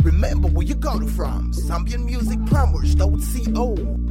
remember where you got it from. Zambian music plumbers, .co.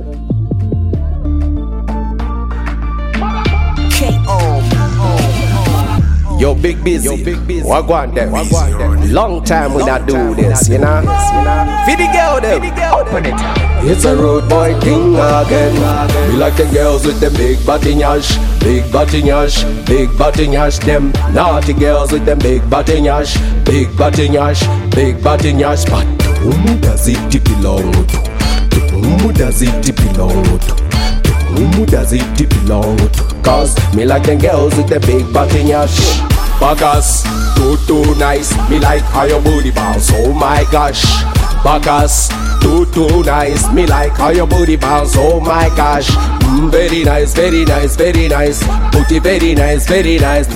Yo, big busy. What want them? Long time we not do this, you know. Feed the girl them. Open it. It's a road boy thing again. We like the girls with the big body nyash, big body nyash, big body nyash. Them naughty girls with them big body nyash, big body nyash, big body nyash. But to whom does it belong to? To whom does it belong to? Who does it belong to? Cause me like them girls with the big body nyash. Bacchus, too nice. Me like how your booty bounce, oh my gosh. Bacchus, too nice. Me like how your booty bounce, oh my gosh. Very nice, very nice, very nice. Booty very nice, very nice.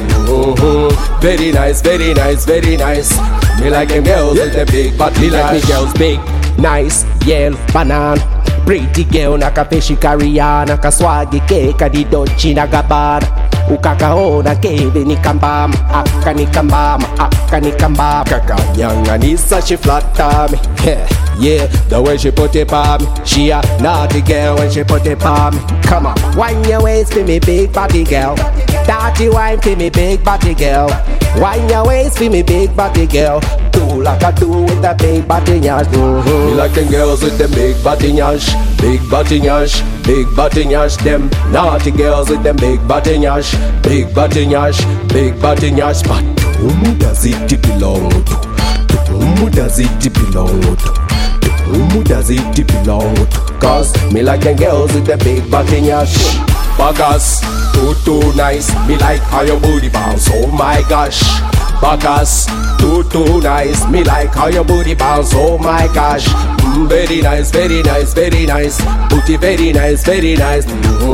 Very nice, very nice, very nice. Me like them girls with the big body nyash. Me like me girls big, nice, yell, banana. Pretty girl nakapeshi karia nakaswagi keka di dochi nagabana ukakaona kebe nikambama akanikambama akanikambama kakanyanganisa she flatter me yeah the way she put it on me she a naughty girl when she put it on me. Come on, wine your waist for me big body girl, dirty wine for me big body girl, wine your waist for me big body girl. Do like I do with that big body nyash. Me like them girls with them big body nyash, big body nyash, big body nyash. Them naughty girls with them big body nyash, big body nyash, big body nyash. But to whom does it belong to? To whom does it belong to? To whom does it belong to? Cause me like them girls with them big body nyash. Bacchus, too nice. Me like how your booty bounce, oh my gosh. Bacchus, too nice. Me like how your booty bounce, oh my gosh. Very nice, very nice, very nice. Booty very nice, very nice.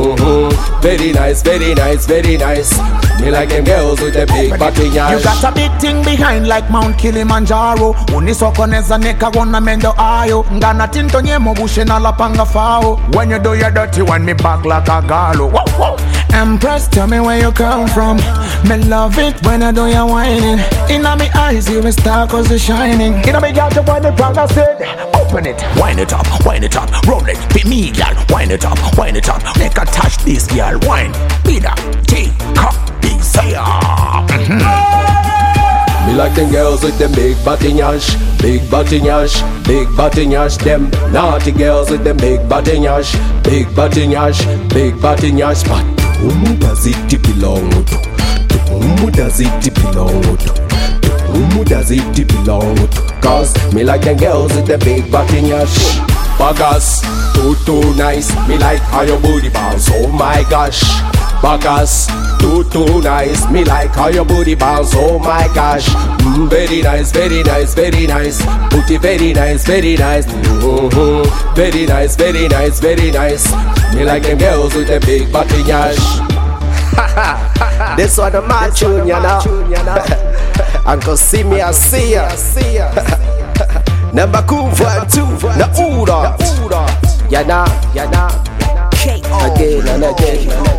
Very nice, very nice, very nice. Me like them girls with the big body nyash. You got a big thing behind like Mount Kilimanjaro. Unisokoneza neka gonna mendo ayo. Ngana tinto nyemo bushe na lapanga fao. When you do your dirty one, me back like a galo. Whoa, whoa. Empress, tell me where you come from. Me love it when I do your whining. Inna me eyes, you a star cause you're shining. Inna me got to wind it round, I said. Open it, wind it up, roll it, be me, girl. Wind it up, make a touch this, girl. Wine, be that, take up, be say, Me like them girls with them big body nyash, big body nyash, big body nyash. Them naughty girls with them big body nyash, big body nyash, big body nyash. But to whom does it belong to? To whom does it belong to? Who does it belong to? Cause me like them girls with the big body nyash. Bacchus, too nice. Me like how your booty bounce, oh my gosh. Bacchus, too nice. Me like how your booty bounce, oh my gosh. Very nice, very nice, very nice. Booty very nice, very nice. Very nice, very nice, very nice. Me like them girls with the big body nyash. This one the mad tune, you know. Uncle see me, I see ya. Number cool for two, the Uda. Yana. Again and again.